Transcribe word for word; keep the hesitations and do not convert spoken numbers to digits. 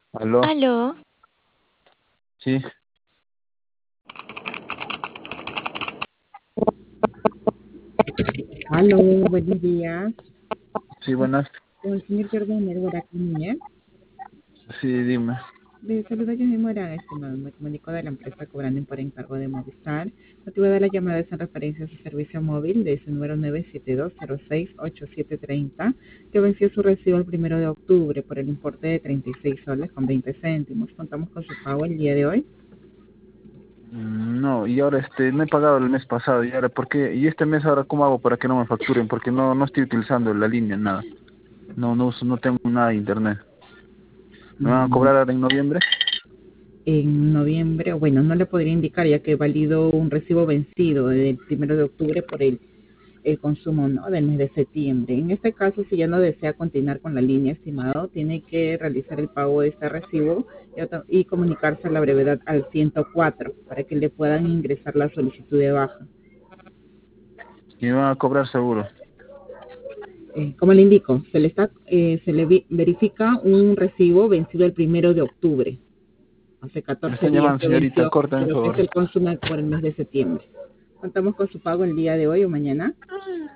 ¿Aló? Aló, Sí, Aló, buenos días. sí, buenas. Con el señor Jordan Nervora Núñez. Sí, dime. Le saluda yo Mora, estimado. Me comunico de la empresa cobrando por encargo de Movistar. Motivo de la llamada es en referencia a su servicio móvil de ese número nueve siete dos cero seis ocho siete tres cero, que venció su recibo el primero de octubre por el importe de treinta y seis soles con veinte céntimos. Contamos con su pago el día de hoy. Mm, No, y ahora este, no he pagado el mes pasado, y ahora, ¿por qué? ¿Y este mes ahora cómo hago para que no me facturen? Porque no, no estoy utilizando la línea, nada. No, no uso, no tengo nada de internet. ¿Me van a Mm, cobrar ahora en noviembre? En noviembre, bueno, no le podría indicar ya que valido un recibo vencido del primero de octubre por el el consumo, ¿no?, del mes de septiembre. En este caso, si ya no desea continuar con la línea, estimado, tiene que realizar el pago de este recibo y, auto- y comunicarse a la brevedad al ciento cuatro para que le puedan ingresar la solicitud de baja. Y me van a cobrar seguro. Eh, como le indico, se le está, eh, se le vi- verifica un recibo vencido el primero de octubre. Hace Me catorce están días llamando, que señorita, venció, corta, por pero que es favor. el consumo por el mes de septiembre. Contamos con su pago el día de hoy o mañana.